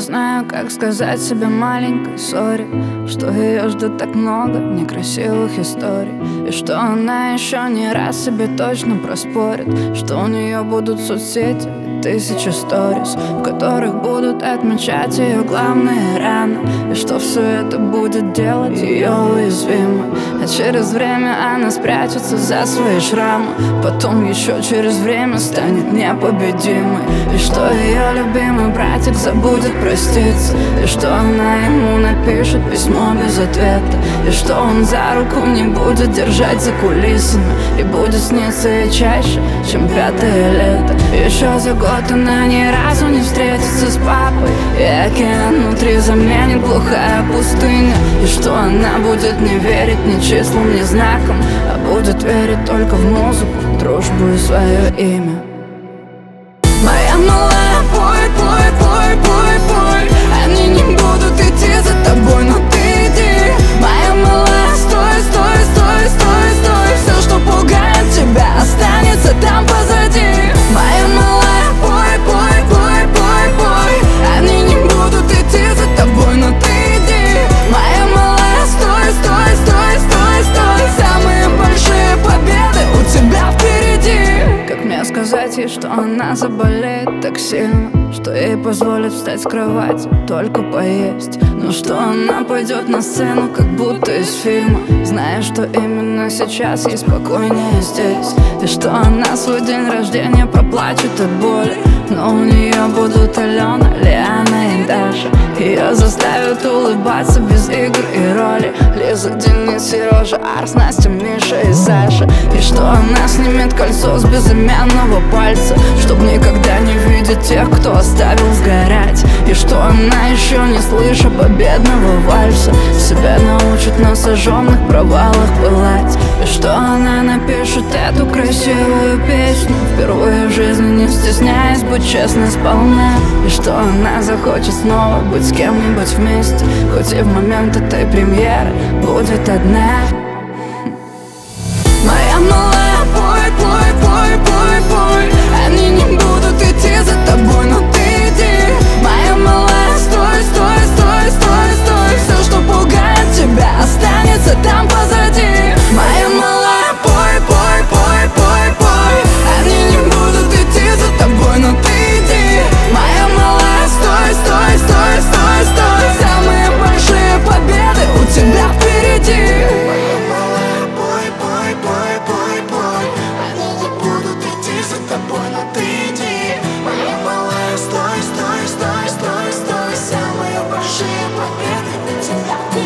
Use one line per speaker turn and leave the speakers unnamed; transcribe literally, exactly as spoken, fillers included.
знаю, как сказать себе маленькой сори, что ее ждет так много некрасивых историй, и что она еще не раз себе точно проспорит, что у нее будут соцсети и тысячи сторис, в которых будут отмечать ее главные раны, и что все это будет делать ее уязвимой. А через время она спрячется за свои шрамы, потом еще через время станет непобедимой, и что ее любимый братик забудет проститься, и что она ему напишет письмо без ответа, и что он за руку не будет держать за кулисами, и будет сниться ей чаще, чем пятое лето. Еще за год она ни разу не встретится с папой, и океан внутри заменит глухая пустыня, и что она будет не верить ни числам, ни знакам, а будет верить только в музыку, дружбу и свое имя. Моя малая, пой, пой, пой, пой, пой. Они не будут идти за тобой, но ты иди. Моя малая, стой, стой, стой, стой, стой. Все, что пугает тебя, останется там позади. Моя малая, пой, пой, пой, пой, пой. Они не будут идти за тобой, но ты иди. Моя малая, стой, стой, стой, стой, стой. Самые большие победы у тебя впереди. Как мне сказать ей, что она заболеет так сильно, что ей позволят встать с кровати, только поесть, но что она пойдет на сцену, как будто из фильма, зная, что именно сейчас ей спокойнее здесь, и что она свой день рождения проплачет от боли, но у нее будут Алена, Лиана и Даша. Ее заставят улыбаться без игр и роли Лиза, Денис, Сережа, Арс, Настя, Миша и Саша. И что она снимет кольцо с безымянного пальца, чтоб никогда не видеть тех, кто оставил сгорать. И что она еще не слыша победного вальса себя научит на сожженных провалах пылать. И что она напишет эту красивую песню, впервые в жизни не стесняясь быть честной сполна. И что она захочет снова быть с кем-нибудь вместе, хоть и в момент этой премьеры будет одна. Моя малая, пой, пой, пой, пой, пой. Они не будут идти за тобой, но ты иди. Моя малая, стой, стой, стой, стой, стой. Все, что пугает тебя, останется там позади. Моя малая, пой, пой, пой, пой, пой. Они не будут идти за тобой, но ты иди. Моя малая, стой, стой, стой, стой, стой. Самые большие победы у тебя впереди.
Моя малая, пой, пой, пой, пой, пой. Они не будут идти за тобой, но ты иди. Моя малая, стой, стой, стой, стой, стой. Самые большие победы у тебя впереди.